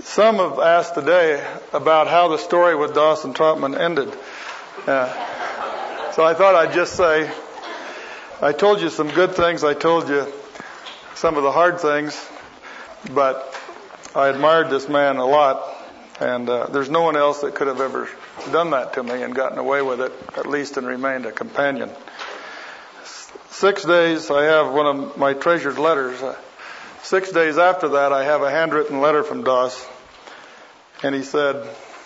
Some have asked today about how the story with Dawson Trotman ended. So I thought I'd just say, I told you some good things, I told you some of the hard things, but I admired this man a lot, and there's no one else that could have ever done that to me and gotten away with it, at least, and remained a companion. 6 days, I have one of my treasured letters. 6 days after that, I have a handwritten letter from Doss, and he said,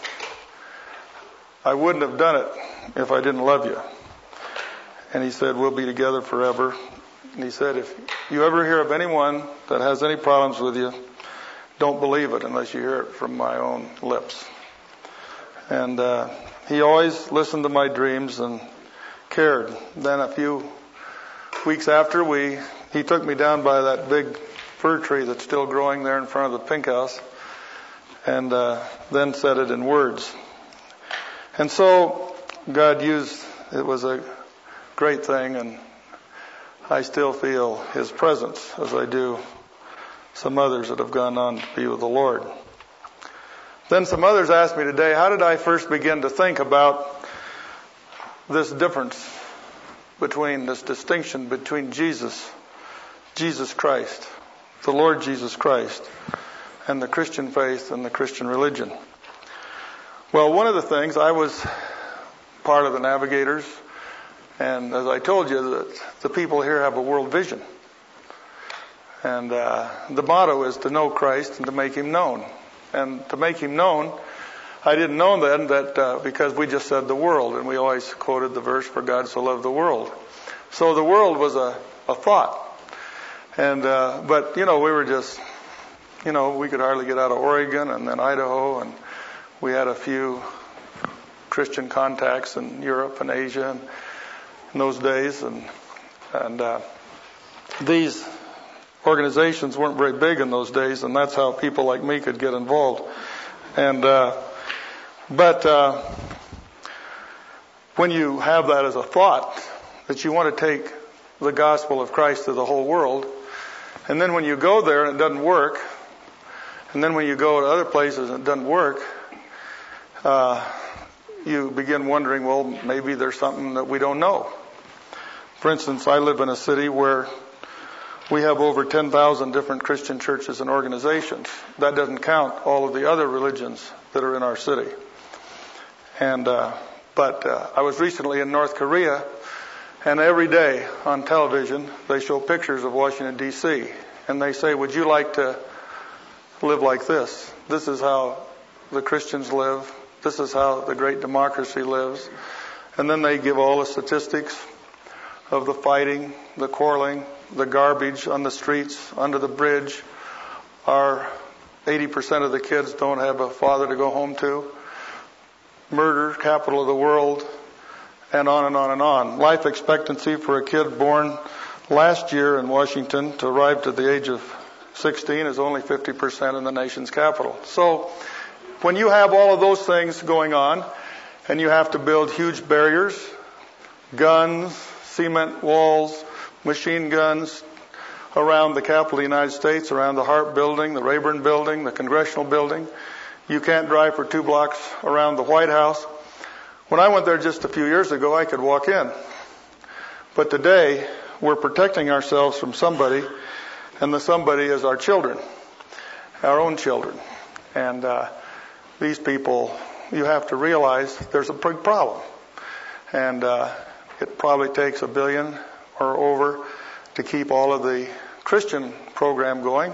I wouldn't have done it if I didn't love you. And he said, we'll be together forever. And he said, if you ever hear of anyone that has any problems with you, don't believe it unless you hear it from my own lips. And he always listened to my dreams and cared. Then a few weeks after, he took me down by that big fir tree that's still growing there in front of the Pink House, and then said it in words. And so God used, it was a great thing, and I still feel His presence as I do some others that have gone on to be with the Lord. Then some others asked me today, how did I first begin to think about this difference between, this distinction between Jesus Christ, the Lord Jesus Christ, and the Christian faith and the Christian religion? Well, one of the things, I was part of the Navigators, and as I told you, the people here have a world vision. And the motto is to know Christ and to make Him known. And to make Him known, I didn't know then that because we just said the world, and we always quoted the verse, for God so loved the world. So the world was a thought. And but, we were just, we could hardly get out of Oregon and then Idaho, and we had a few Christian contacts in Europe and Asia in those days, and these organizations weren't very big in those days, and that's how people like me could get involved. And but when you have that as a thought, that you want to take the gospel of Christ to the whole world, and then when you go there and it doesn't work, and then when you go to other places and it doesn't work, you begin wondering, well, maybe there's something that we don't know. For instance, I live in a city where we have over 10,000 different Christian churches and organizations. That doesn't count all of the other religions that are in our city. And but I was recently in North Korea, and every day on television they show pictures of Washington, D.C., and they say, would you like to live like this? This is how the Christians live. This is how the great democracy lives. And then they give all the statistics of the fighting, the quarreling, the garbage on the streets, under the bridge. Our 80% of the kids don't have a father to go home to. Murder, capital of the world, and on and on and on. Life expectancy for a kid born last year in Washington to arrive to the age of 16 is only 50% in the nation's capital. So when you have all of those things going on, and you have to build huge barriers, guns, cement walls, machine guns around the Capitol of the United States, around the Hart Building, the Rayburn Building, the Congressional Building. You can't drive for 2 blocks around the White House. When I went there just a few years ago, I could walk in. But today, we're protecting ourselves from somebody, and the somebody is our children, our own children. And these people, you have to realize there's a big problem. And it probably takes $1 billion or over to keep all of the Christian program going.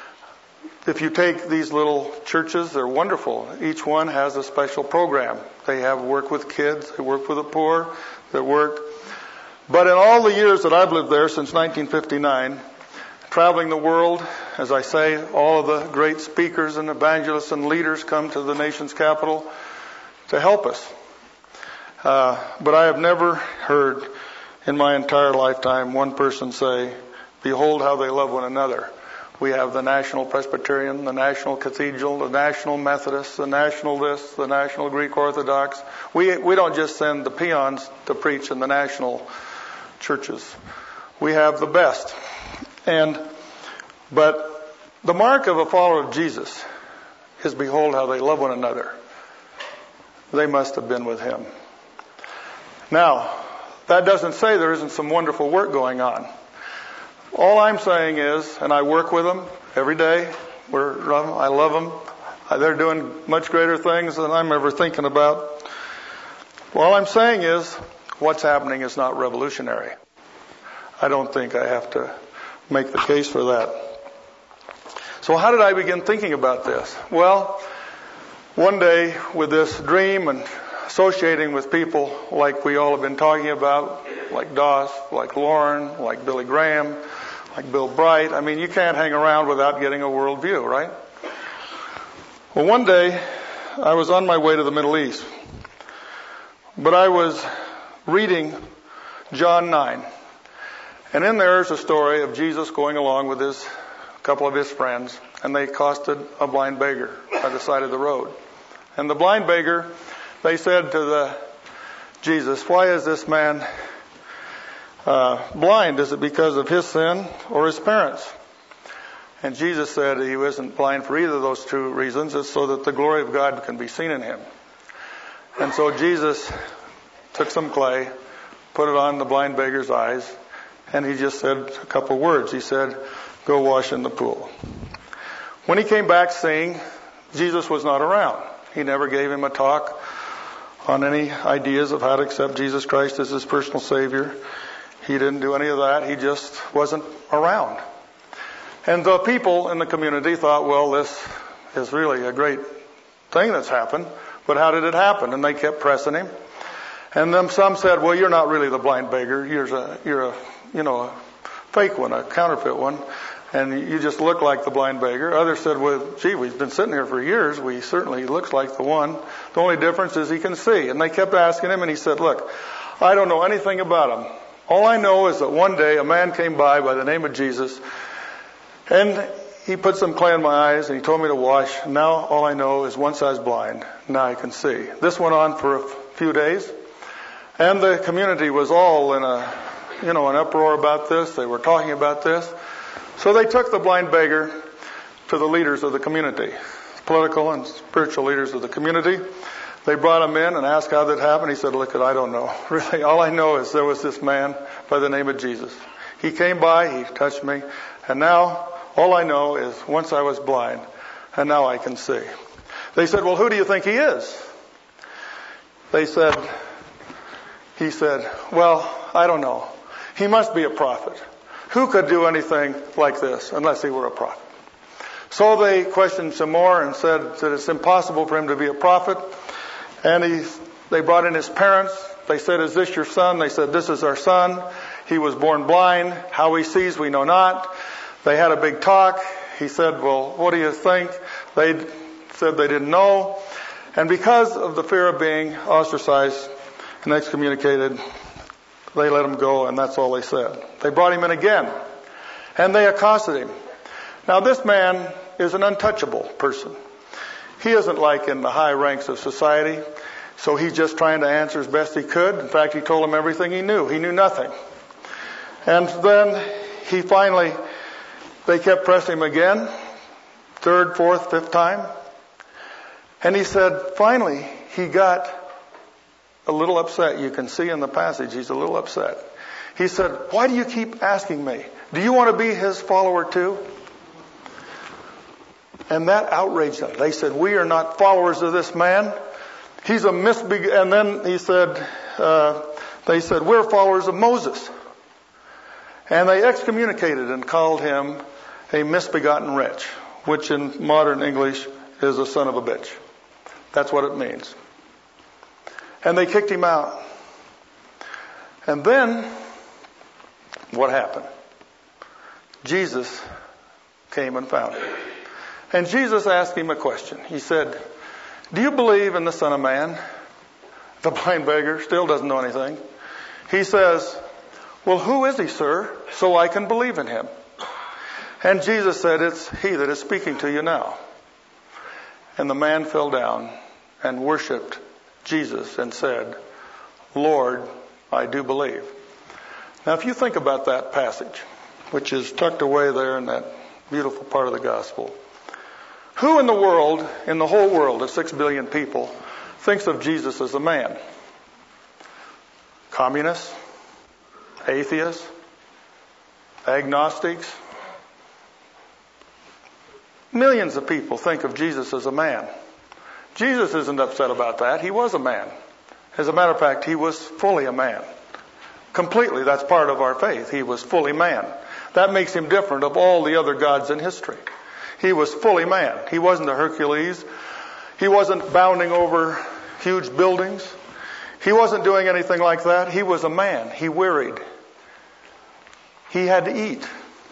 If you take these little churches, they're wonderful. Each one has a special program. They have work with kids, they work with the poor, they work. But in all the years that I've lived there since 1959, traveling the world, as I say, all of the great speakers and evangelists and leaders come to the nation's capital to help us. But I have never heard in my entire lifetime one person say, behold how they love one another. We have the National Presbyterian, the National Cathedral, the National Methodist, the National this, the National Greek Orthodox. We don't just send the peons to preach in the national churches. We have the best. But the mark of a follower of Jesus is behold how they love one another. They must have been with him. Now, that doesn't say there isn't some wonderful work going on. All I'm saying is, and I work with them every day, I love them. They're doing much greater things than I'm ever thinking about. All I'm saying is, what's happening is not revolutionary. I don't think I have to make the case for that. So how did I begin thinking about this? Well, one day with this dream and associating with people like we all have been talking about, like Doss, like Lauren, like Billy Graham, like Bill Bright. I mean, you can't hang around without getting a worldview, right? Well, one day I was on my way to the Middle East, but I was reading John 9. And in there is a story of Jesus going along with a couple of his friends, and they accosted a blind beggar by the side of the road. And the blind beggar, they said to Jesus, why is this man blind? Is it because of his sin or his parents? And Jesus said he wasn't blind for either of those two reasons. It's so that the glory of God can be seen in him. And so Jesus took some clay, put it on the blind beggar's eyes, and he just said a couple words. He said, go wash in the pool. When he came back seeing, Jesus was not around. He never gave him a talk on any ideas of how to accept Jesus Christ as his personal Savior. He didn't do any of that. He just wasn't around. And the people in the community thought, well, this is really a great thing that's happened, but how did it happen? And they kept pressing him. And then some said, well, you're not really the blind beggar. You're a fake one, a counterfeit one, and you just look like the blind beggar. Others said, well, gee, we've been sitting here for years. We certainly looks like the one. The only difference is he can see. And they kept asking him, and he said, look, I don't know anything about him. All I know is that one day a man came by the name of Jesus, and he put some clay in my eyes, and he told me to wash. Now all I know is once I was blind, now I can see. This went on for a few days, and the community was all in an uproar about this. They were talking about this. So they took the blind beggar to the leaders of the community, political and spiritual leaders of the community. They brought him in and asked how that happened. He said, look, I don't know. Really, all I know is there was this man by the name of Jesus. He came by, he touched me, and now all I know is once I was blind, and now I can see. They said, well, who do you think he is? He said, well, I don't know. He must be a prophet. Who could do anything like this unless he were a prophet? So they questioned some more and said that it's impossible for him to be a prophet. And they brought in his parents. They said, is this your son? They said, this is our son. He was born blind. How he sees, we know not. They had a big talk. He said, well, what do you think? They said they didn't know. And because of the fear of being ostracized and excommunicated, they let him go, and that's all they said. They brought him in again, and they accosted him. Now, this man is an untouchable person. He isn't like in the high ranks of society, so he's just trying to answer as best he could. In fact, he told them everything he knew. He knew nothing. And then they kept pressing him again, third, fourth, fifth time. And he said, finally, he got a little upset. You can see in the passage, he's a little upset. He said, why do you keep asking me? Do you want to be his follower too? And that outraged them. They said, we are not followers of this man. He's a and then they said, we're followers of Moses. And they excommunicated and called him a misbegotten wretch, which in modern English is a son of a bitch. That's what it means. And they kicked him out. And then, what happened? Jesus came and found him. And Jesus asked him a question. He said, do you believe in the Son of Man? The blind beggar still doesn't know anything. He says, well, who is he, sir, so I can believe in him? And Jesus said, it's he that is speaking to you now. And the man fell down and worshiped Jesus and said, Lord, I do believe. Now, if you think about that passage, which is tucked away there in that beautiful part of the gospel, Who in the world, in the whole world of 6 billion people, thinks of Jesus as a man? Communists? Atheists? Agnostics? Millions of people think of Jesus as a man. Jesus isn't upset about that. He was a man. As a matter of fact, he was fully a man. Completely, that's part of our faith. He was fully man. That makes him different of all the other gods in history. He was fully man. He wasn't a Hercules. He wasn't bounding over huge buildings. He wasn't doing anything like that. He was a man. He wearied. He had to eat.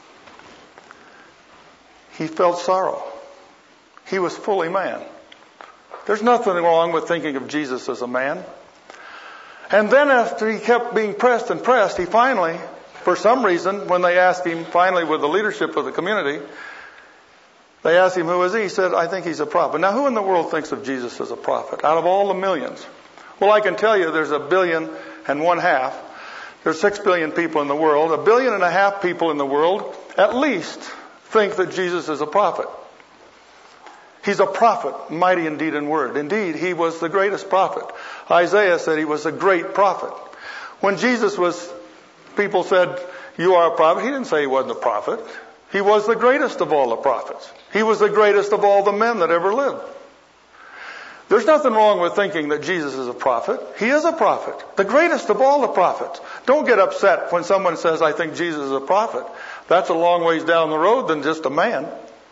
He felt sorrow. He was fully man. There's nothing wrong with thinking of Jesus as a man. And then after he kept being pressed and pressed, he finally, for some reason, when they asked him, finally with the leadership of the community, they asked him, who is he? He said, I think he's a prophet. Now, who in the world thinks of Jesus as a prophet out of all the millions? Well, I can tell you there's 1.5 billion. There's 6 billion people in the world. 1.5 billion people in the world at least think that Jesus is a prophet. He's a prophet, mighty indeed in word. Indeed, he was the greatest prophet. Isaiah said he was a great prophet. When Jesus was, people said, you are a prophet. He didn't say he wasn't a prophet. He was the greatest of all the prophets. He was the greatest of all the men that ever lived. There's nothing wrong with thinking that Jesus is a prophet. He is a prophet, the greatest of all the prophets. Don't get upset when someone says, I think Jesus is a prophet. That's a long ways down the road than just a man.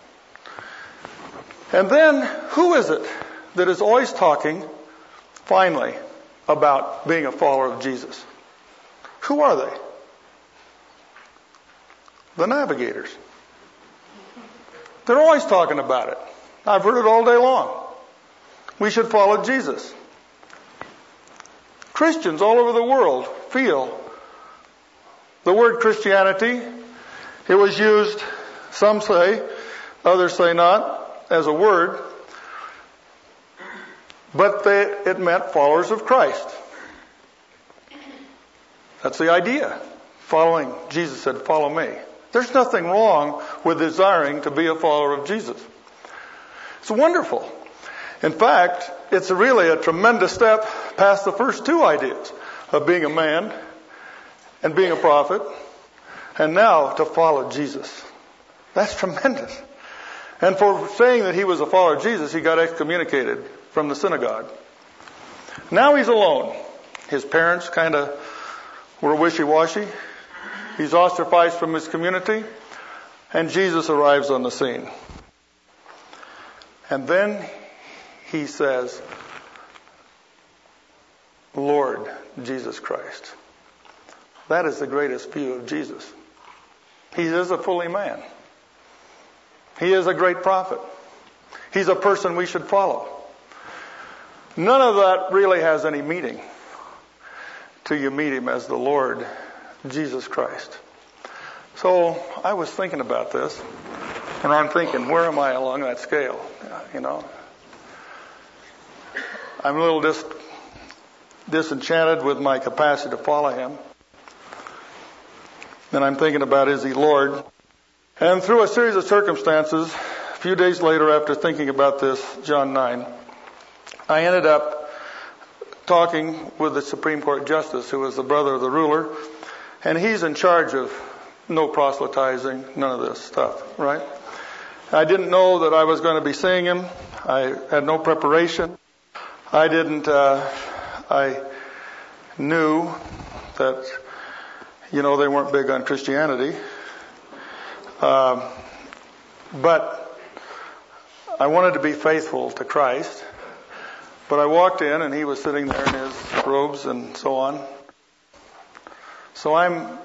And then, who is it that is always talking, finally, about being a follower of Jesus? Who are they? The navigators. They're always talking about it. I've heard it all day long. We should follow Jesus. Christians all over the world feel the word Christianity, it was used, some say, others say not, as a word, but it meant followers of Christ. That's the idea. Following, Jesus said, follow me. There's nothing wrong with desiring to be a follower of Jesus. It's wonderful. In fact, it's really a tremendous step past the first two ideas of being a man and being a prophet, and now to follow Jesus. That's tremendous. And for saying that he was a follower of Jesus, he got excommunicated from the synagogue. Now he's alone. His parents kind of were wishy-washy. He's ostracized from his community. And Jesus arrives on the scene. And then he says, Lord Jesus Christ. That is the greatest view of Jesus. He is a fully man. He is a great prophet. He's a person we should follow. None of that really has any meaning till you meet him as the Lord Jesus Christ. So I was thinking about this, and I'm thinking, where am I along that scale? You know, I'm a little disenchanted with my capacity to follow him. Then I'm thinking about, is he Lord? And through a series of circumstances, a few days later after thinking about this, John 9, I ended up talking with the Supreme Court Justice, who was the brother of the ruler, and he's in charge of no proselytizing, none of this stuff, right? I didn't know that I was going to be seeing him. I had no preparation. I knew that, they weren't big on Christianity. But I wanted to be faithful to Christ. But I walked in and he was sitting there in his robes and so on. So I'm,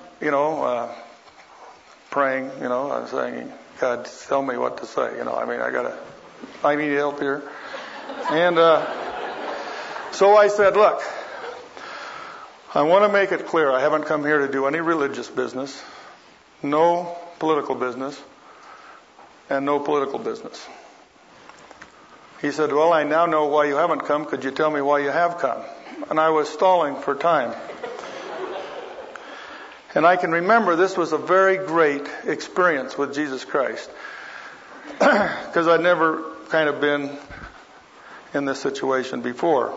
praying, I'm saying, God, tell me what to say. I need help here. And so I said, look, I want to make it clear. I haven't come here to do any religious business, no political business, and no political business. He said, well, I now know why you haven't come. Could you tell me why you have come? And I was stalling for time. And I can remember this was a very great experience with Jesus Christ. Because I'd never kind of been in this situation before.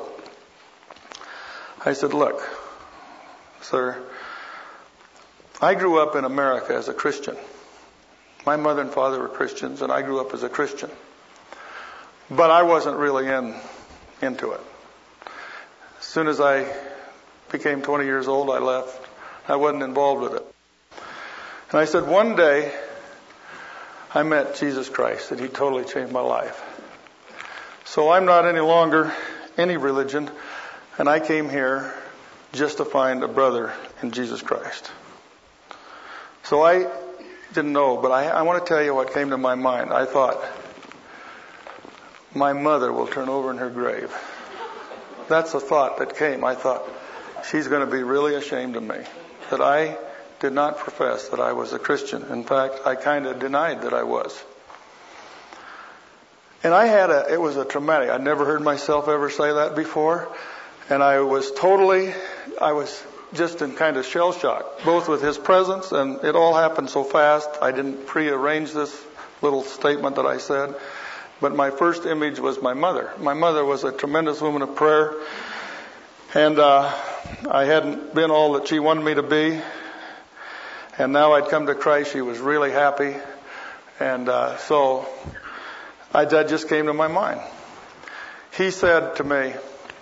I said, look, sir, I grew up in America as a Christian. My mother and father were Christians, and I grew up as a Christian. But I wasn't really into it. As soon as I became 20 years old, I left. I wasn't involved with it. And I said, one day, I met Jesus Christ, and He totally changed my life. So I'm not any longer any religion, and I came here just to find a brother in Jesus Christ. So I didn't know, but I want to tell you what came to my mind. I thought, my mother will turn over in her grave. That's the thought that came. I thought, she's going to be really ashamed of me that I did not profess that I was a Christian. In fact, I kind of denied that I was. And it was a traumatic. I'd never heard myself ever say that before. And I was just in kind of shell shock, both with His presence, and it all happened so fast. I didn't prearrange this little statement that I said. But my first image was my mother. My mother was a tremendous woman of prayer. And I hadn't been all that she wanted me to be. And now I'd come to Christ. She was really happy. And so that just came to my mind. He said to me,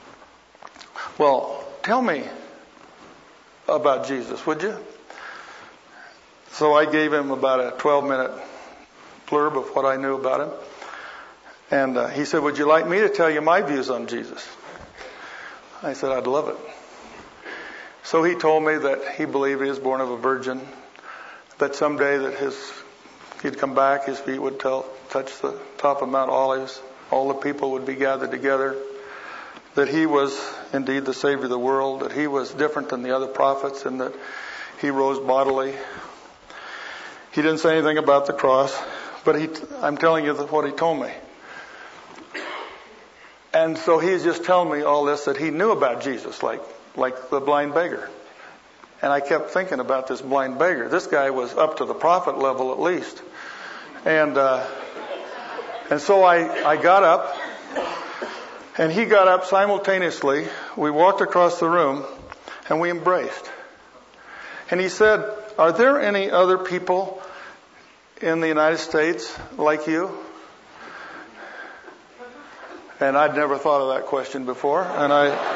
well, tell me about Jesus, would you? So I gave him about a 12-minute blurb of what I knew about him. And he said, would you like me to tell you my views on Jesus? I said, I'd love it. So he told me that he believed he was born of a virgin, that someday that he'd come back, his feet would touch the top of Mount Olives, all the people would be gathered together, that he was indeed the Savior of the world, that he was different than the other prophets, and that he rose bodily. He didn't say anything about the cross, but I'm telling you what he told me. And so he's just telling me all this that he knew about Jesus, like the blind beggar. And I kept thinking about this blind beggar. This guy was up to the prophet level at least. And so I got up, and he got up simultaneously. We walked across the room, and we embraced. And he said, are there any other people in the United States like you? And I'd never thought of that question before. And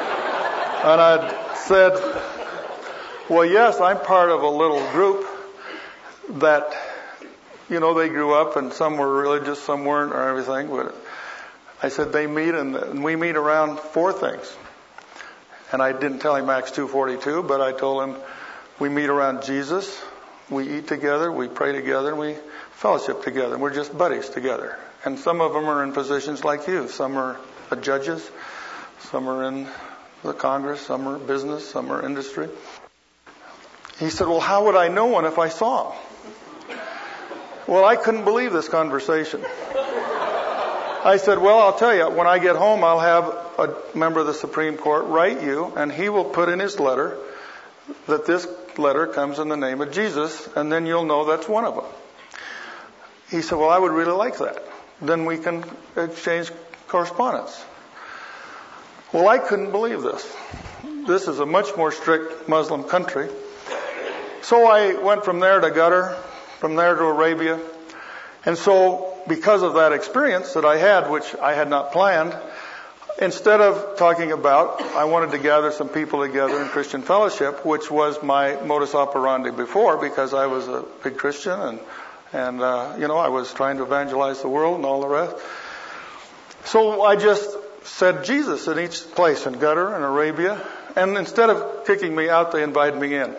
I said, well, yes, I'm part of a little group that, they grew up and some were religious, some weren't or everything. But I said, they meet and we meet around four things. And I didn't tell him Acts 2:42, but I told him we meet around Jesus, we eat together, we pray together, and we fellowship together. We're just buddies together. And some of them are in positions like you. Some are judges. Some are in the Congress. Some are business. Some are industry. He said, well, how would I know one if I saw him? Well, I couldn't believe this conversation. I said, well, I'll tell you, when I get home, I'll have a member of the Supreme Court write you, and he will put in his letter that this letter comes in the name of Jesus, and then you'll know that's one of them. He said, well, I would really like that. Then we can exchange correspondence. Well, I couldn't believe this. This is a much more strict Muslim country. So I went from there to Qatar, from there to Arabia. And so because of that experience that I had, which I had not planned, instead of talking about, I wanted to gather some people together in Christian fellowship, which was my modus operandi before, because I was a big Christian and I was trying to evangelize the world and all the rest. So I just said Jesus in each place, in Qatar and Arabia. And instead of kicking me out, they invited me in.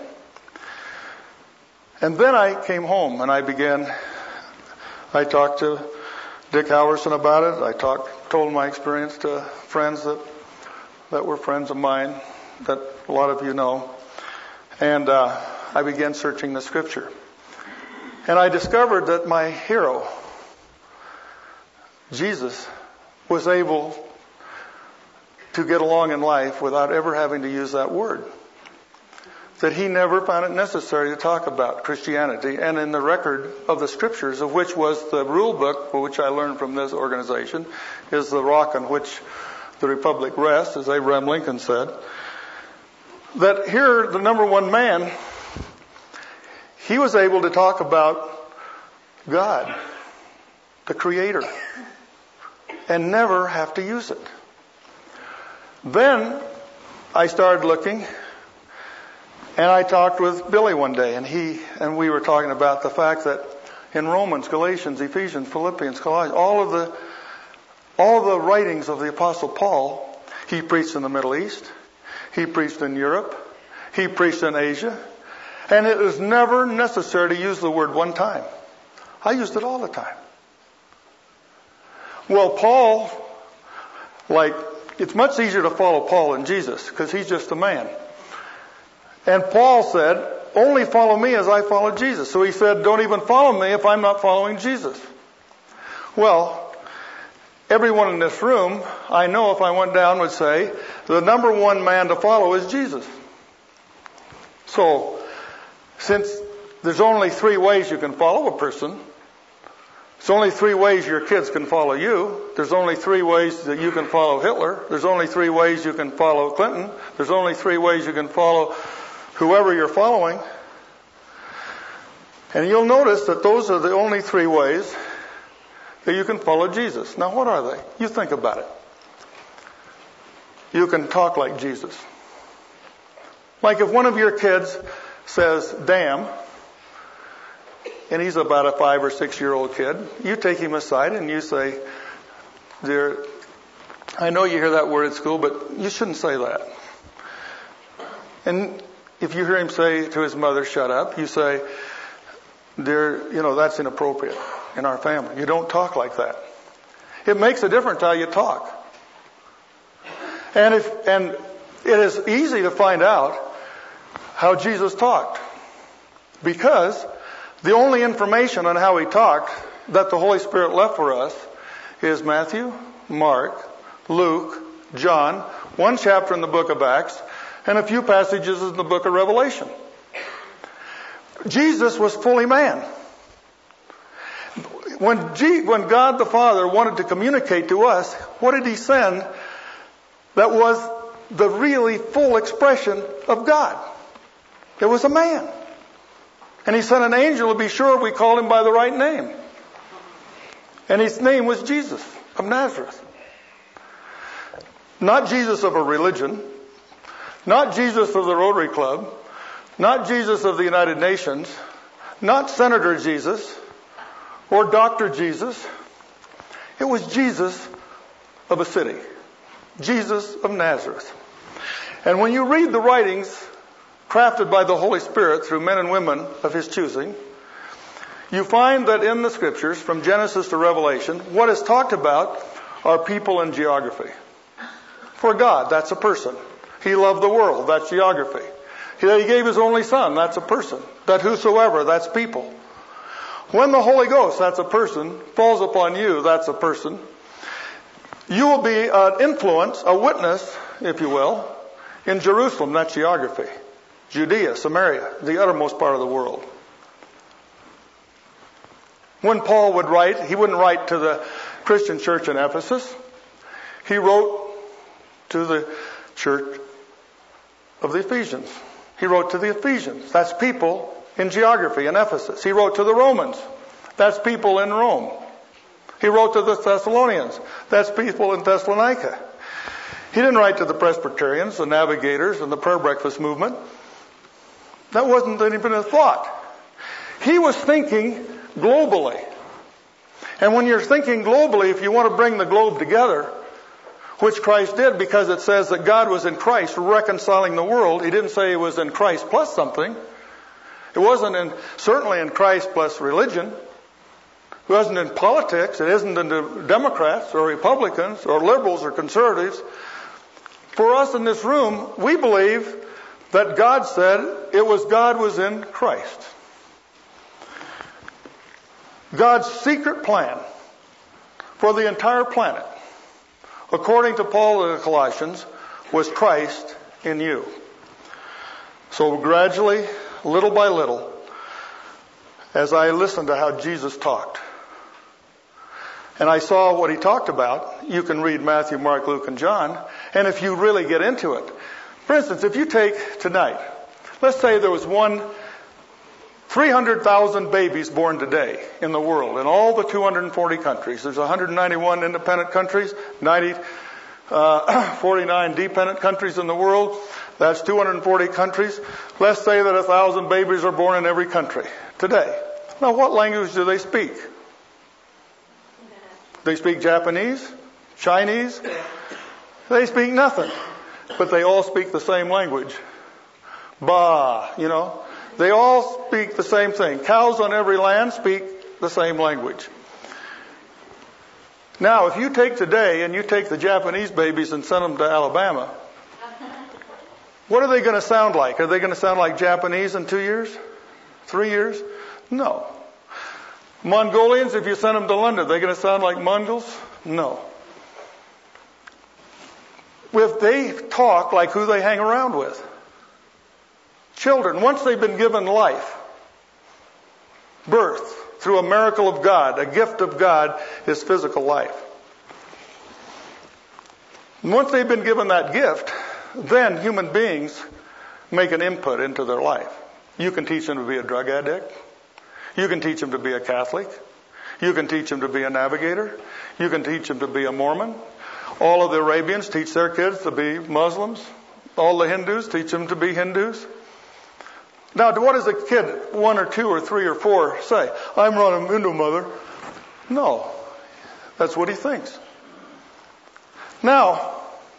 And then I came home and I talked to Dick Howerson about it. I told my experience to friends that were friends of mine, that a lot of you know. And I began searching the Scripture. And I discovered that my hero, Jesus, was able to get along in life without ever having to use that word. that he never found it necessary to talk about Christianity. And in the record of the Scriptures, of which was the rule book, which I learned from this organization, is the rock on which the Republic rests, as Abraham Lincoln said, that here, the number one man, he was able to talk about God, the Creator, and never have to use it. Then I started looking, and I talked with Billy one day, and we were talking about the fact that in Romans, Galatians, Ephesians, Philippians, Colossians, all of the writings of the Apostle Paul, he preached in the Middle East, he preached in Europe, he preached in Asia, and it was never necessary to use the word one time. I used it all the time. Well, Paul, it's much easier to follow Paul than Jesus, because he's just a man. And Paul said, only follow me as I follow Jesus. So he said, don't even follow me if I'm not following Jesus. Well, everyone in this room, I know if I went down, would say, the number one man to follow is Jesus. So, since there's only 3 ways you can follow a person, there's only 3 ways your kids can follow you. There's only 3 ways that you can follow Hitler. There's only 3 ways you can follow Clinton. There's only 3 ways you can follow whoever you're following. And you'll notice that those are the only 3 ways that you can follow Jesus. Now, what are they? You think about it. You can talk like Jesus. Like if one of your kids says, damn, and he's about a 5 or 6 year old kid, you take him aside and you say, dear, I know you hear that word at school, but you shouldn't say that. And if you hear him say to his mother, shut up, you say, dear, that's inappropriate in our family. You don't talk like that. It makes a difference how you talk. And it is easy to find out how Jesus talked, because the only information on how he talked that the Holy Spirit left for us is Matthew, Mark, Luke, John, 1 chapter in the book of Acts, and a few passages in the book of Revelation. Jesus was fully man. When God the Father wanted to communicate to us, what did he send that was the really full expression of God? It was a man. And he sent an angel to be sure we called him by the right name. And his name was Jesus of Nazareth. Not Jesus of a religion. Not Jesus of the Rotary Club. Not Jesus of the United Nations. Not Senator Jesus. Or Dr. Jesus. It was Jesus of a city. Jesus of Nazareth. And when you read the writings crafted by the Holy Spirit through men and women of his choosing, you find that in the Scriptures, from Genesis to Revelation, what is talked about are people and geography. For God, that's a person. He loved the world, that's geography. He gave his only Son, that's a person. That whosoever, that's people. When the Holy Ghost, that's a person, falls upon you, that's a person. You will be an influence, a witness, if you will, in Jerusalem, that's geography. Judea, Samaria, the uttermost part of the world. When Paul would write, he wouldn't write to the Christian church in Ephesus. He wrote to the church of the Ephesians. He wrote to the Ephesians. That's people in geography in Ephesus. He wrote to the Romans. That's people in Rome. He wrote to the Thessalonians. That's people in Thessalonica. He didn't write to the Presbyterians, the Navigators, and the Prayer Breakfast movement. That wasn't even a thought. He was thinking globally. And when you're thinking globally, if you want to bring the globe together, which Christ did, because it says that God was in Christ reconciling the world, he didn't say he was in Christ plus something. It wasn't certainly in Christ plus religion. It wasn't in politics. It isn't in the Democrats or Republicans or liberals or conservatives. For us in this room, we believe that God said God was in Christ. God's secret plan for the entire planet, according to Paul of the Colossians, was Christ in you. So gradually, little by little, as I listened to how Jesus talked, and I saw what he talked about, you can read Matthew, Mark, Luke, and John, and if you really get into it. For instance, if you take tonight, let's say there was 300,000 babies born today in the world, in all the 240 countries. There's 191 independent countries, 49 dependent countries in the world. That's 240 countries. Let's say that 1,000 babies are born in every country today. Now, what language do they speak? They speak Japanese, Chinese. They speak nothing, but they all speak the same language. Ba, They all speak the same thing. Cows on every land speak the same language. Now, if you take today and you take the Japanese babies and send them to Alabama, what are they going to sound like? Are they going to sound like Japanese in 2 years? 3 years? No. Mongolians, if you send them to London, are they going to sound like Mongols? No. If they talk like who they hang around with. Children, once they've been given life, birth, through a miracle of God, a gift of God is physical life. And once they've been given that gift, then human beings make an input into their life. You can teach them to be a drug addict. You can teach them to be a Catholic. You can teach them to be a navigator. You can teach them to be a Mormon. All of the Arabians teach their kids to be Muslims. All the Hindus teach them to be Hindus. Now, what does a kid, 1 or 2 or 3 or 4, say? I'm running Hindu, mother. No. That's what he thinks. Now,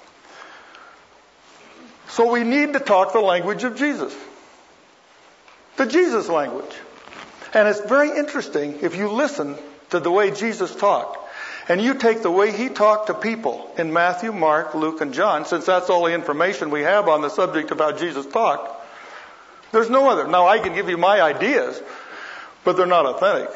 so we need to talk the language of Jesus. The Jesus language. And it's very interesting if you listen to the way Jesus talked. And you take the way he talked to people in Matthew, Mark, Luke, and John, since that's all the information we have on the subject of how Jesus talked. There's no other. Now, I can give you my ideas, but they're not authentic.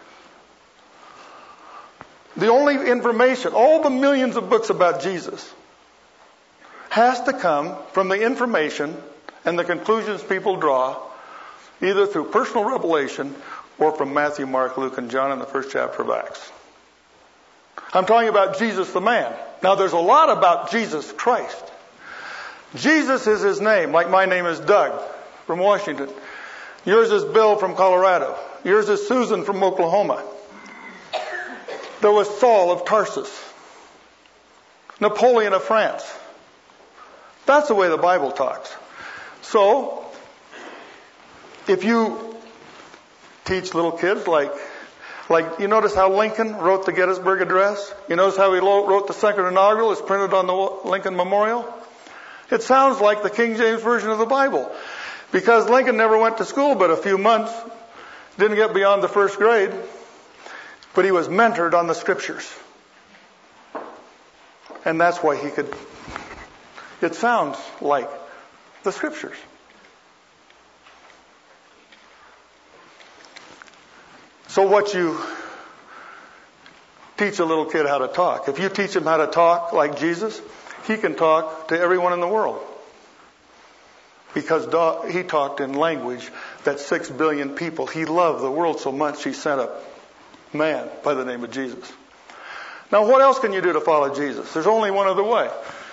The only information, all the millions of books about Jesus, has to come from the information and the conclusions people draw, either through personal revelation or from Matthew, Mark, Luke, and John in the first chapter of Acts. I'm talking about Jesus the man. Now, there's a lot about Jesus Christ. Jesus is his name, like my name is Doug from Washington. Yours is Bill from Colorado. Yours is Susan from Oklahoma. There was Saul of Tarsus. Napoleon of France. That's the way the Bible talks. So, if you teach little kids like you notice how Lincoln wrote the Gettysburg Address? You notice how he wrote the Second Inaugural? It's printed on the Lincoln Memorial. It sounds like the King James Version of the Bible. Because Lincoln never went to school but a few months, didn't get beyond the first grade, but he was mentored on the Scriptures. And that's why it sounds like the Scriptures. So what you teach a little kid how to talk. If you teach him how to talk like Jesus, he can talk to everyone in the world. Because he talked in language that 6 billion people. He loved the world so much he sent a man by the name of Jesus. Now, what else can you do to follow Jesus? There's only one other way.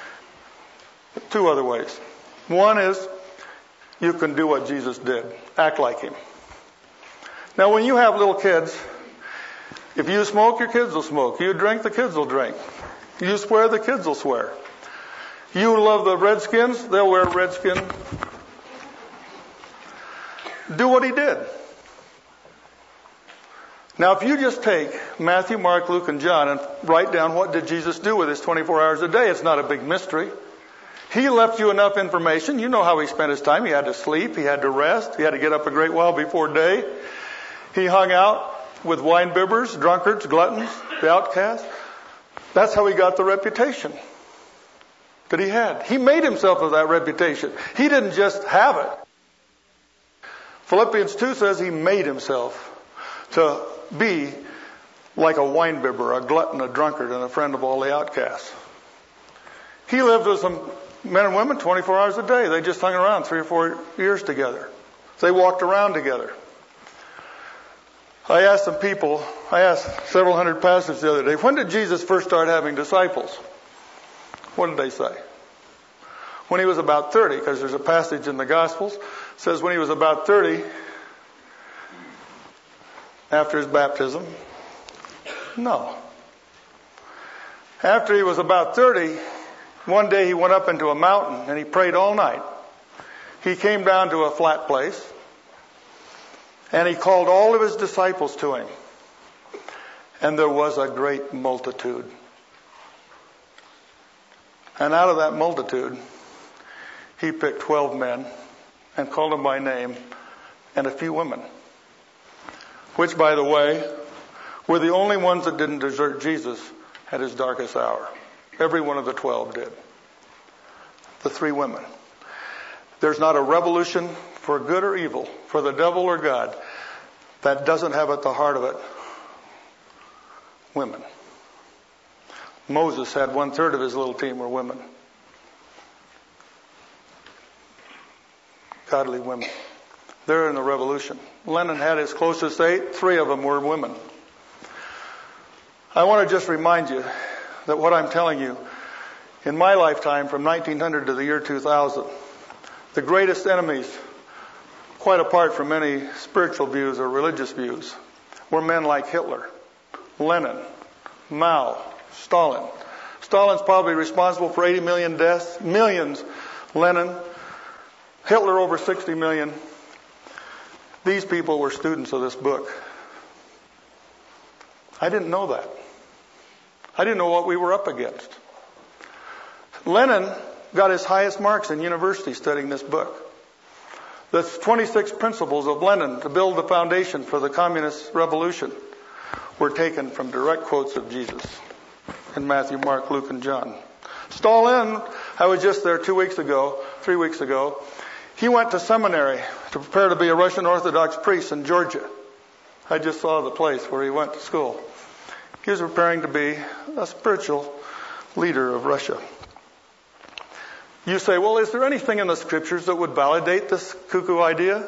2 other ways. One is you can do what Jesus did. Act like him. Now, when you have little kids, if you smoke, your kids will smoke. You drink, the kids will drink. You swear, the kids will swear. You love the Redskins, they'll wear Redskin. Do what he did. Now, if you just take Matthew, Mark, Luke, and John and write down what did Jesus do with his 24 hours a day, it's not a big mystery. He left you enough information. You know how he spent his time. He had to sleep. He had to rest. He had to get up a great while before day. He hung out with wine bibbers, drunkards, gluttons, the outcasts. That's how he got the reputation that he had. He made himself of that reputation. He didn't just have it. Philippians 2 says he made himself to be like a wine bibber, a glutton, a drunkard, and a friend of all the outcasts. He lived with some Men and women, 24 hours a day. They just hung around 3 or 4 years together. They walked around together. I asked several hundred pastors the other day, when did Jesus first start having disciples? What did they say? When he was about 30, because there's a passage in the Gospels that says when he was about 30, after his baptism. No. After he was about 30, one day he went up into a mountain and he prayed all night. He came down to a flat place and he called all of his disciples to him. And there was a great multitude. And out of that multitude, he picked 12 men and called them by name and a few women. Which, by the way, were the only ones that didn't desert Jesus at his darkest hour. Every one of the 12 did. The 3 women. There's not a revolution for good or evil, for the devil or God, that doesn't have at the heart of it women. Moses had 1/3 of his little team were women. Godly women. They're in the revolution. Lenin had his closest 8. 3 of them were women. I want to just remind you that what I'm telling you, in my lifetime from 1900 to the year 2000, the greatest enemies, quite apart from any spiritual views or religious views, were men like Hitler, Lenin, Mao, Stalin. Stalin's probably responsible for 80 million deaths, millions. Lenin, Hitler over 60 million. These people were students of this book. I didn't know that. I didn't know what we were up against. Lenin got his highest marks in university studying this book. The 26 principles of Lenin to build the foundation for the communist revolution were taken from direct quotes of Jesus in Matthew, Mark, Luke, and John. Stalin, I was just there 3 weeks ago. He went to seminary to prepare to be a Russian Orthodox priest in Georgia. I just saw the place where he went to school. He was preparing to be a spiritual leader of Russia. You say, well, is there anything in the scriptures that would validate this cuckoo idea?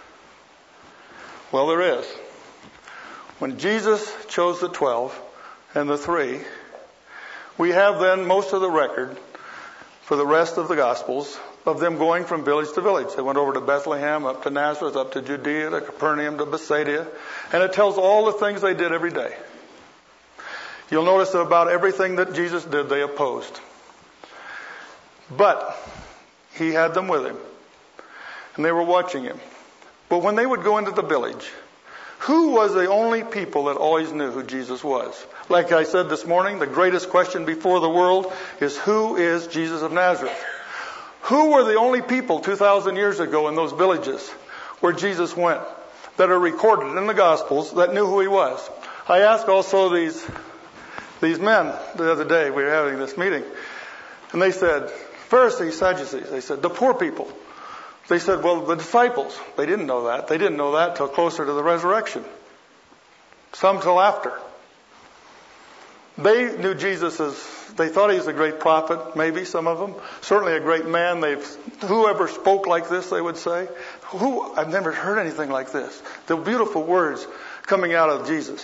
Well, there is. When Jesus chose the 12 and the 3, we have then most of the record for the rest of the Gospels of them going from village to village. They went over to Bethlehem, up to Nazareth, up to Judea, to Capernaum, to Bethsaida. And it tells all the things they did every day. You'll notice that about everything that Jesus did, they opposed. But he had them with him. And they were watching him. But when they would go into the village, who was the only people that always knew who Jesus was? Like I said this morning, the greatest question before the world is, who is Jesus of Nazareth? Who were the only people 2,000 years ago in those villages where Jesus went that are recorded in the Gospels that knew who he was? I asked also these men the other day, we were having this meeting, and they said, Pharisees, Sadducees, they said, the poor people. They said, well, the disciples, they didn't know that. They didn't know that till closer to the resurrection. Some till after. They knew Jesus as, they thought he was a great prophet, maybe some of them. Certainly a great man. Whoever spoke like this, they would say. I've never heard anything like this. The beautiful words coming out of Jesus.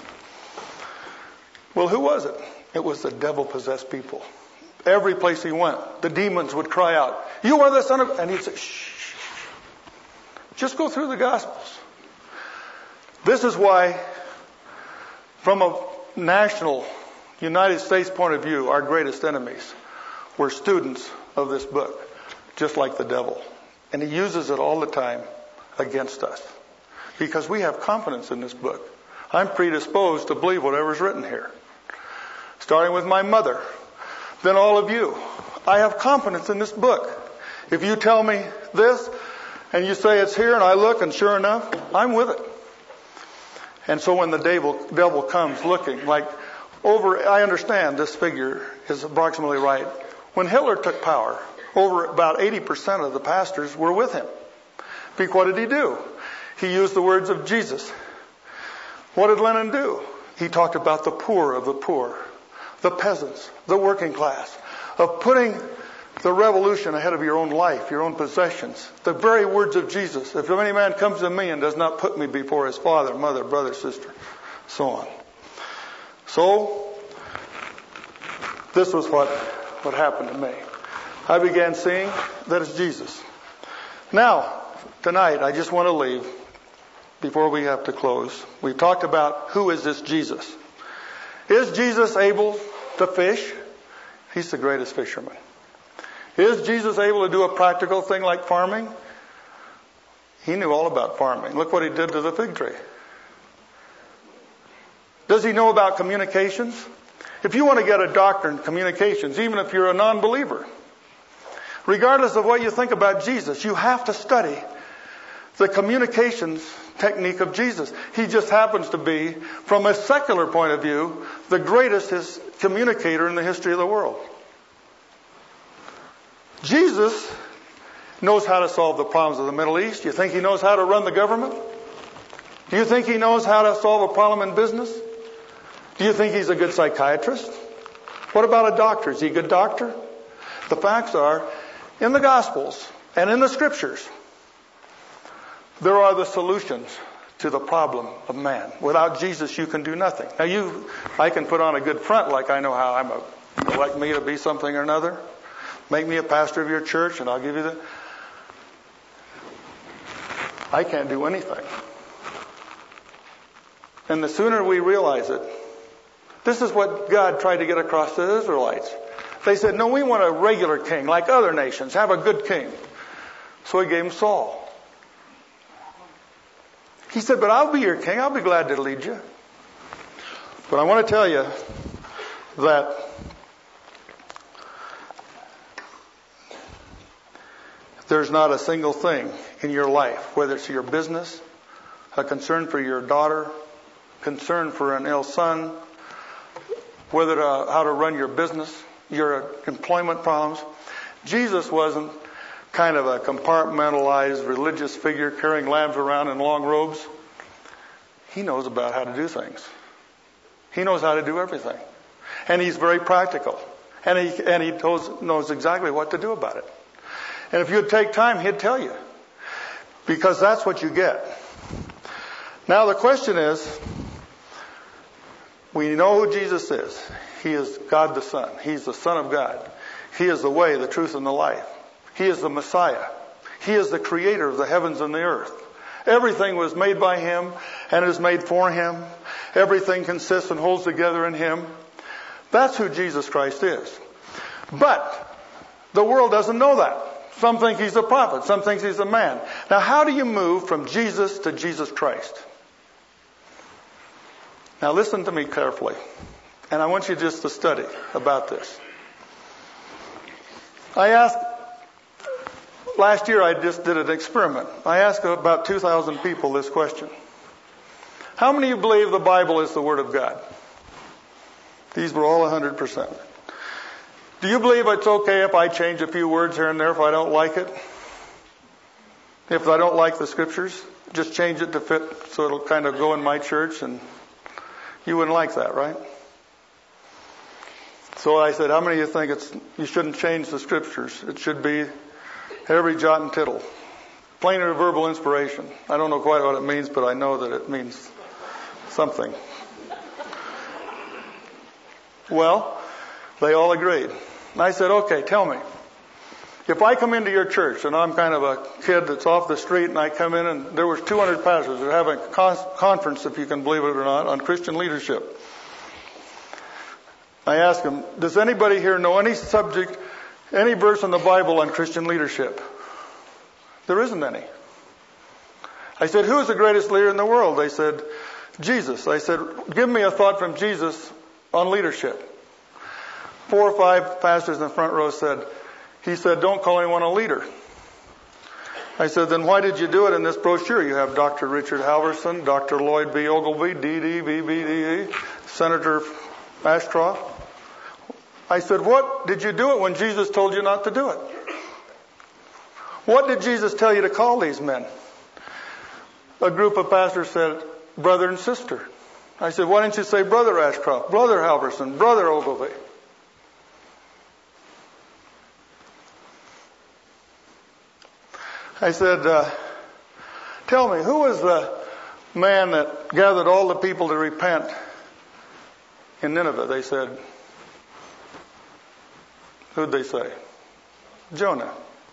Well, who was it? It was the devil-possessed people. Every place he went, the demons would cry out, you are the Son of... And he'd say, shh. Just go through the Gospels. This is why, from a national United States point of view, our greatest enemies were students of this book, just like the devil. And he uses it all the time against us. Because we have confidence in this book. I'm predisposed to believe whatever's written here. Starting with my mother, then all of you. I have confidence in this book. If you tell me this, and you say it's here, and I look, and sure enough, I'm with it. And so when the devil comes looking, like I understand this figure is approximately right. When Hitler took power, over about 80% of the pastors were with him. Because what did he do? He used the words of Jesus. What did Lenin do? He talked about the poor of the poor, the peasants, the working class, of putting the revolution ahead of your own life, your own possessions. The very words of Jesus. If any man comes to me and does not put me before his father, mother, brother, sister, so on. So, this was what happened to me. I began seeing that it's Jesus. Now, tonight, I just want to leave, before we have to close. We talked about who is this Jesus. Is Jesus able to fish? He's the greatest fisherman. Is Jesus able to do a practical thing like farming? He knew all about farming. Look what he did to the fig tree. Does he know about communications? If you want to get a doctrine in communications, even if you're a non-believer, regardless of what you think about Jesus, you have to study the communications technique of Jesus. He just happens to be, from a secular point of view, the greatest communicator in the history of the world. Jesus knows how to solve the problems of the Middle East. Do you think he knows how to run the government? Do you think he knows how to solve a problem in business? Do you think he's a good psychiatrist? What about a doctor? Is he a good doctor? The facts are, in the Gospels and in the Scriptures, there are the solutions to the problem of man. Without Jesus, you can do nothing. Now I can put on a good front like I know how elect me to be something or another. Make me a pastor of your church and I'll give you I can't do anything. And the sooner we realize it, this is what God tried to get across to the Israelites. They said, no, we want a regular king like other nations. Have a good king. So he gave him Saul. He said, but I'll be your king. I'll be glad to lead you. But I want to tell you that there's not a single thing in your life, whether it's your business, a concern for your daughter, concern for an ill son, how to run your business, your employment problems. Jesus wasn't kind of a compartmentalized religious figure carrying lambs around in long robes. He knows about how to do things. He knows how to do everything. And he's very practical. And he knows exactly what to do about it. And if you'd take time, he'd tell you. Because that's what you get. Now the question is, we know who Jesus is. He is God the Son. He's the Son of God. He is the way, the truth, and the life. He is the Messiah. He is the creator of the heavens and the earth. Everything was made by him and is made for him. Everything consists and holds together in him. That's who Jesus Christ is. But the world doesn't know that. Some think he's a prophet. Some think he's a man. Now, how do you move from Jesus to Jesus Christ? Now, listen to me carefully. And I want you just to study about this. Last year I just did an experiment. I asked about 2,000 people this question. How many of you believe the Bible is the Word of God? These were all 100%. Do you believe it's okay if I change a few words here and there if I don't like it? If I don't like the Scriptures, just change it to fit so it'll kind of go in my church, and you wouldn't like that, right? So I said, how many of you think you shouldn't change the Scriptures? It should be every jot and tittle. Plain or verbal inspiration. I don't know quite what it means, but I know that it means something. Well, they all agreed. And I said, okay, tell me. If I come into your church and I'm kind of a kid that's off the street and I come in and there was 200 pastors that have a conference, if you can believe it or not, on Christian leadership. I asked them, does anybody here know any subject, any verse in the Bible on Christian leadership? There isn't any. I said, who is the greatest leader in the world? They said, Jesus. I said, give me a thought from Jesus on leadership. 4 or 5 pastors in the front row said, he said, don't call anyone a leader. I said, then why did you do it in this brochure? You have Dr. Richard Halverson, Dr. Lloyd B. Ogilvie, D.D., B.B.D.E., Senator Ashcroft. I said, what did you do it when Jesus told you not to do it? What did Jesus tell you to call these men? A group of pastors said, brother and sister. I said, why didn't you say Brother Ashcroft, Brother Halverson, Brother Ogilvie? I said, tell me, who was the man that gathered all the people to repent in Nineveh? They said, who'd they say? Jonah.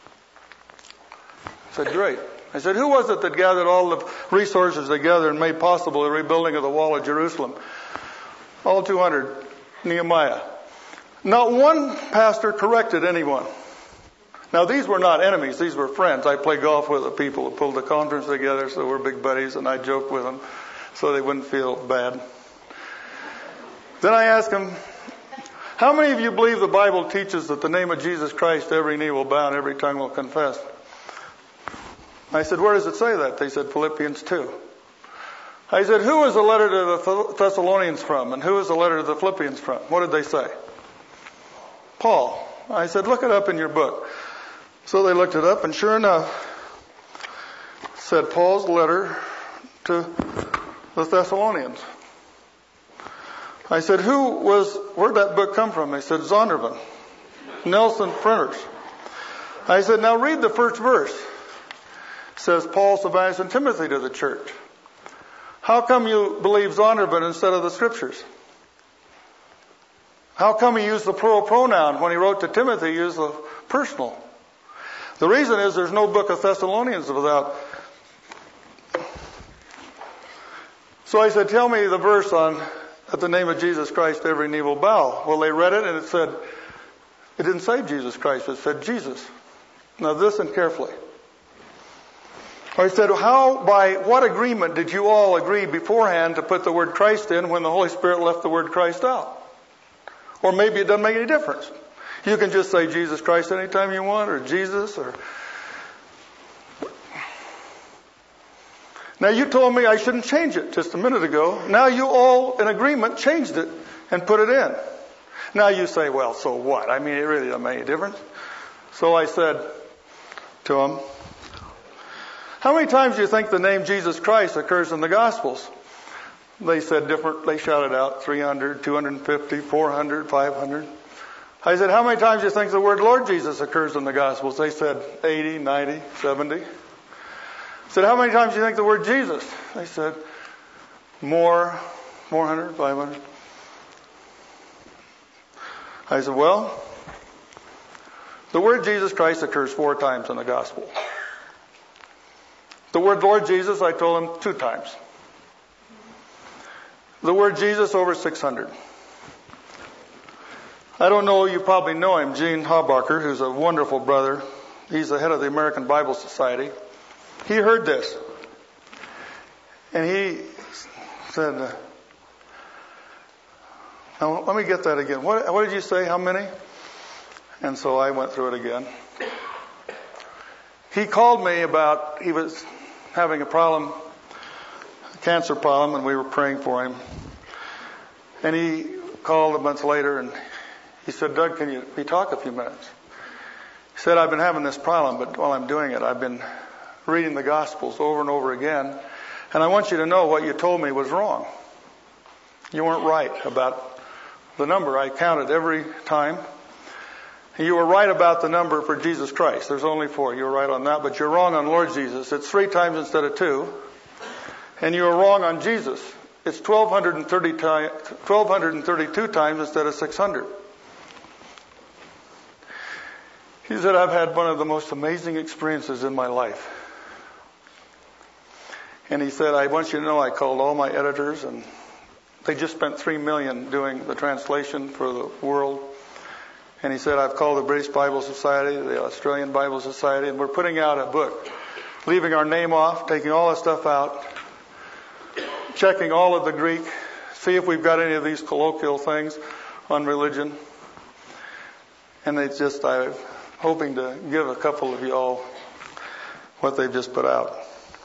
I said, great. I said, who was it that gathered all the resources together and made possible the rebuilding of the wall of Jerusalem? All 200. Nehemiah. Not one pastor corrected anyone. Now, these were not enemies. These were friends. I played golf with the people who pulled the conference together, so we're big buddies, and I joked with them so they wouldn't feel bad. Then I asked them, how many of you believe the Bible teaches that the name of Jesus Christ, every knee will bow and every tongue will confess? I said, where does it say that? They said, Philippians 2. I said, who is the letter to the Thessalonians from? And who is the letter to the Philippians from? What did they say? Paul. I said, look it up in your book. So they looked it up, and sure enough, it said Paul's letter to the Thessalonians. I said, where'd that book come from? They said, Zondervan, Nelson Printers. I said, now read the first verse. It says, Paul, Silvanus, and Timothy to the church. How come you believe Zondervan instead of the scriptures? How come he used the plural pronoun when he wrote to Timothy, he used the personal? The reason is there's no book of Thessalonians without. So I said, tell me the verse on, at the name of Jesus Christ, every knee will bow. Well, they read it and it said, it didn't say Jesus Christ, it said Jesus. Now listen carefully. I said, by what agreement did you all agree beforehand to put the word Christ in when the Holy Spirit left the word Christ out? Or maybe it doesn't make any difference. You can just say Jesus Christ anytime you want, or Jesus, or... Now you told me I shouldn't change it just a minute ago. Now you all, in agreement, changed it and put it in. Now you say, well, so what? I mean, it really doesn't make any difference. So I said to them, how many times do you think the name Jesus Christ occurs in the Gospels? They said different. They shouted out 300, 250, 400, 500. I said, how many times do you think the word Lord Jesus occurs in the Gospels? They said 80, 90, 70. I said, how many times do you think the word Jesus? They said more, 400, 500. I said, well, the word Jesus Christ occurs 4 times in the Gospel. The word Lord Jesus, I told him 2 times. The word Jesus over 600. I don't know, you probably know him, Gene Habacher, who's a wonderful brother. He's the head of the American Bible Society. He heard this. And he said, now let me get that again. What did you say? How many? And so I went through it again. He called me he was having a problem, a cancer problem, and we were praying for him. And he called a month later and he said, Doug, can we talk a few minutes? He said, I've been having this problem, but while I'm doing it, I've been reading the Gospels over and over again, and I want you to know what you told me was wrong. You weren't right about the number. I counted every time. You were right about the number for Jesus Christ. There's only 4. You were right on that, but you're wrong on Lord Jesus. It's 3 times instead of 2. And you were wrong on Jesus. It's 1,232 times instead of 600. He said, I've had one of the most amazing experiences in my life. And he said, I want you to know I called all my editors, and they just spent $3 million doing the translation for the world. And he said, I've called the British Bible Society, the Australian Bible Society, and we're putting out a book, leaving our name off, taking all the stuff out, checking all of the Greek, see if we've got any of these colloquial things on religion. And I'm hoping to give a couple of y'all what they've just put out.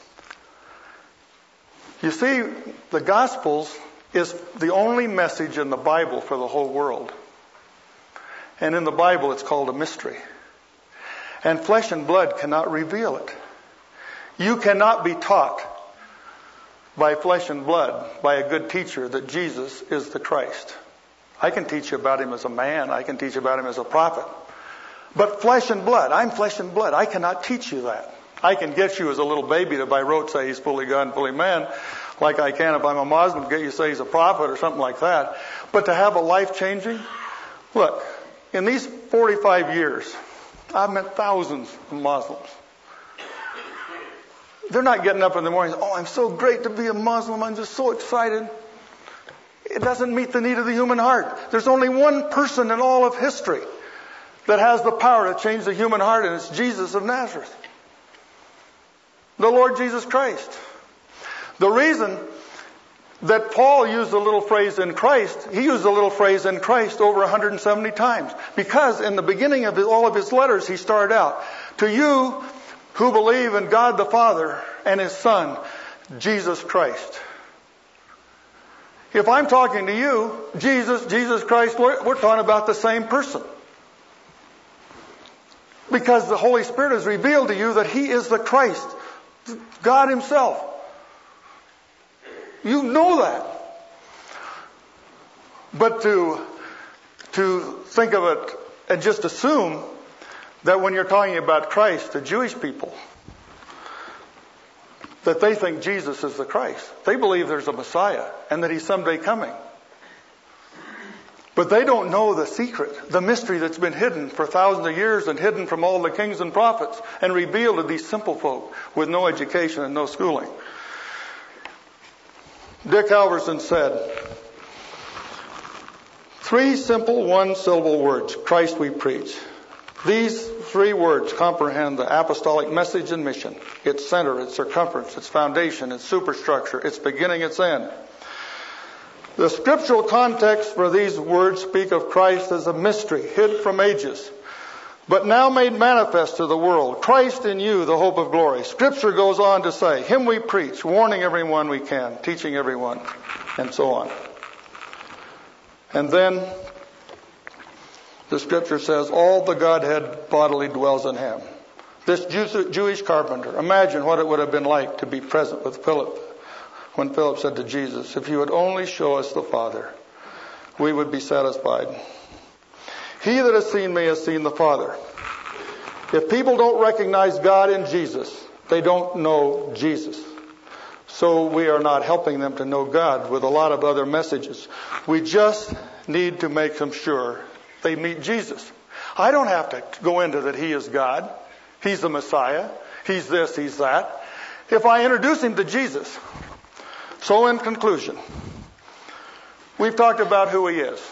You see, the Gospels is the only message in the Bible for the whole world. And in the Bible, it's called a mystery. And flesh and blood cannot reveal it. You cannot be taught by flesh and blood, by a good teacher, that Jesus is the Christ. I can teach you about him as a man. I can teach you about him as a prophet. But flesh and blood, I'm flesh and blood. I cannot teach you that. I can get you as a little baby to by rote say he's fully God and fully man, like I can if I'm a Muslim, get you to say he's a prophet or something like that. But to have a life-changing, look, in these 45 years, I've met thousands of Muslims. They're not getting up in the morning, oh, I'm so great to be a Muslim, I'm just so excited. It doesn't meet the need of the human heart. There's only one person in all of history that has the power to change the human heart, and it's Jesus of Nazareth. The Lord Jesus Christ. The reason that Paul used the little phrase in Christ, he used the little phrase in Christ over 170 times. Because in the beginning of all of his letters, he started out, to you who believe in God the Father and His Son, Jesus Christ. If I'm talking to you, Jesus Christ, we're talking about the same person. Because the Holy Spirit has revealed to you that He is the Christ, God Himself. You know that. But to think of it and just assume that when you're talking about Christ, the Jewish people, that they think Jesus is the Christ. They believe there's a Messiah and that He's someday coming. But they don't know the secret, the mystery that's been hidden for thousands of years and hidden from all the kings and prophets and revealed to these simple folk with no education and no schooling. Dick Halverson said, 3 simple one-syllable words, Christ we preach. These 3 words comprehend the apostolic message and mission, its center, its circumference, its foundation, its superstructure, its beginning, its end. The scriptural context for these words speak of Christ as a mystery, hid from ages, but now made manifest to the world. Christ in you, the hope of glory. Scripture goes on to say, Him we preach, warning everyone we can, teaching everyone, and so on. And then the scripture says, all the Godhead bodily dwells in Him. This Jewish carpenter, imagine what it would have been like to be present with Philip when Philip said to Jesus, if you would only show us the Father, we would be satisfied. He that has seen me has seen the Father. If people don't recognize God in Jesus, they don't know Jesus. So we are not helping them to know God with a lot of other messages. We just need to make them sure they meet Jesus. I don't have to go into that He is God. He's the Messiah. He's this, He's that. If I introduce Him to Jesus. So in conclusion, we've talked about who He is.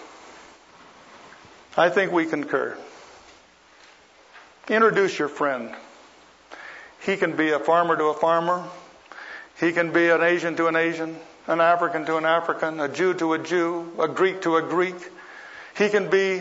I think we concur. Introduce your friend. He can be a farmer to a farmer. He can be an Asian to an Asian, an African to an African, a Jew to a Jew, a Greek to a Greek. He can be,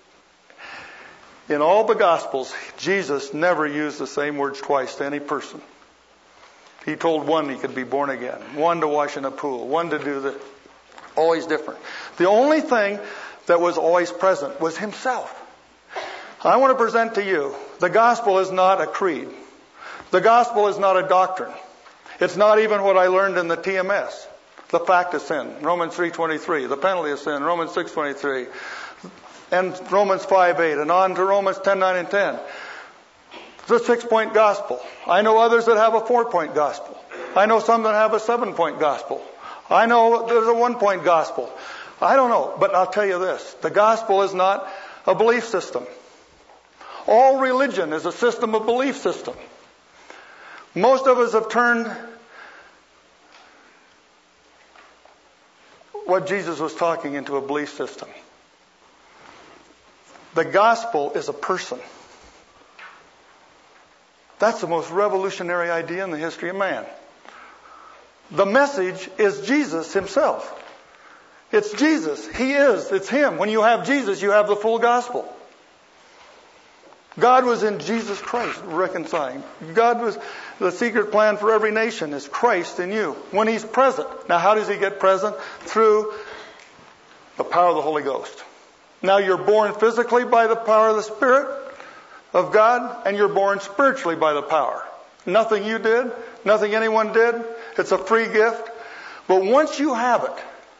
in all the Gospels, Jesus never used the same words twice to any person. He told one he could be born again, one to wash in a pool, one to do this. Always different. The only thing that was always present was Himself. I want to present to you, the gospel is not a creed. The gospel is not a doctrine. It's not even what I learned in the TMS. The fact of sin, Romans 3:23. The penalty of sin, Romans 6:23. And Romans 5:8. And on to Romans 10:9 and 10. The 6-point gospel. I know others that have a 4-point gospel. I know some that have a 7-point gospel. I know there's a 1-point gospel. I don't know, but I'll tell you this. The gospel is not a belief system. All religion is a system of belief system. Most of us have turned what Jesus was talking into a belief system. The gospel is a person. That's the most revolutionary idea in the history of man. The message is Jesus Himself. It's Jesus. He is. It's Him. When you have Jesus, you have the full gospel. God was in Jesus Christ reconciling. God was the secret plan for every nation is Christ in you. When He's present. Now how does He get present? Through the power of the Holy Ghost. Now you're born physically by the power of the Spirit of God, and you're born spiritually by the power. Nothing you did, nothing anyone did. It's a free gift. But once you have it,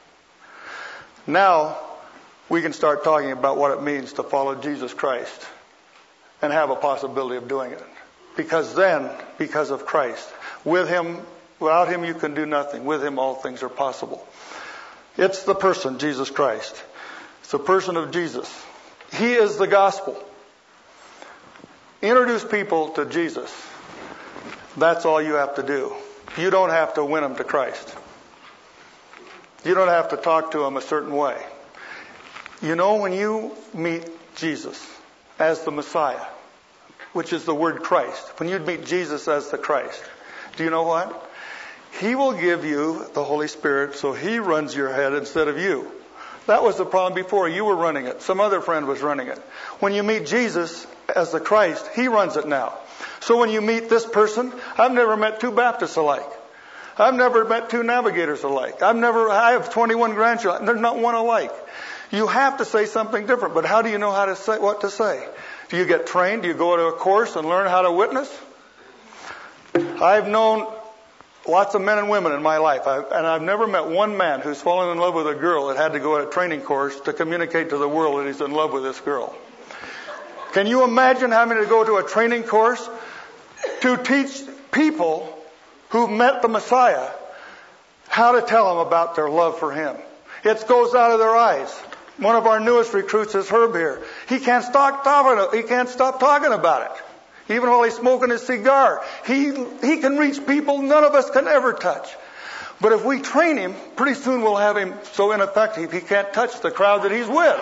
now we can start talking about what it means to follow Jesus Christ and have a possibility of doing it. Because of Christ. Without him you can do nothing. With him all things are possible. It's the person, Jesus Christ. It's the person of Jesus. He is the gospel. Introduce people to Jesus. That's all you have to do. You don't have to win them to Christ. You don't have to talk to them a certain way. You know, when you meet Jesus as the Messiah, which is the word Christ, when you meet Jesus as the Christ, do you know what? He will give you the Holy Spirit so he runs your head instead of you. That was the problem before. You were running it. Some other friend was running it. When you meet Jesus as the Christ, he runs it now. So when you meet this person, I've never met two Baptists alike. I've never met two navigators alike. I have 21 grandchildren. There's not one alike. You have to say something different. But how do you know how to say what to say? Do you get trained? Do you go to a course and learn how to witness? I've known lots of men and women in my life, and I've never met one man who's fallen in love with a girl that had to go to a training course to communicate to the world that he's in love with this girl. Can you imagine having to go to a training course to teach people who've met the Messiah how to tell them about their love for him? It goes out of their eyes. One of our newest recruits is Herb here. He can't stop talking about it. Even while he's smoking his cigar, he can reach people none of us can ever touch. But if we train him, pretty soon we'll have him so ineffective he can't touch the crowd that he's with.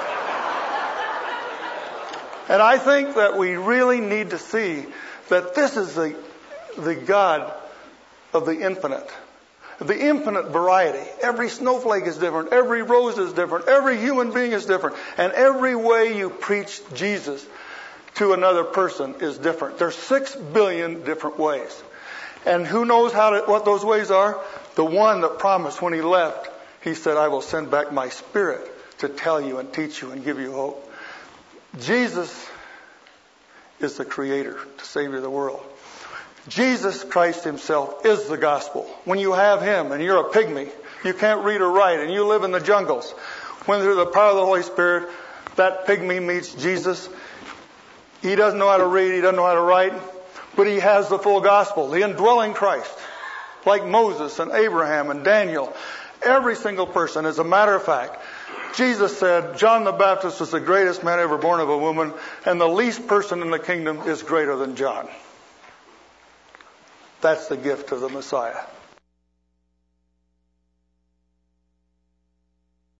And I think that we really need to see that this is the God of the infinite variety. Every snowflake is different. Every rose is different. Every human being is different. And every way you preach Jesus to another person is different. There's 6 billion different ways. And who knows what those ways are? The one that promised when he left, he said, I will send back my Spirit to tell you and teach you and give you hope. Jesus is the Creator, the Savior of the world. Jesus Christ himself is the gospel. When you have him and you're a pygmy, you can't read or write, and you live in the jungles, when through the power of the Holy Spirit, that pygmy meets Jesus, he doesn't know how to read, he doesn't know how to write, but he has the full gospel, the indwelling Christ, like Moses and Abraham and Daniel, every single person. As a matter of fact, Jesus said, John the Baptist was the greatest man ever born of a woman, and the least person in the kingdom is greater than John. That's the gift of the Messiah.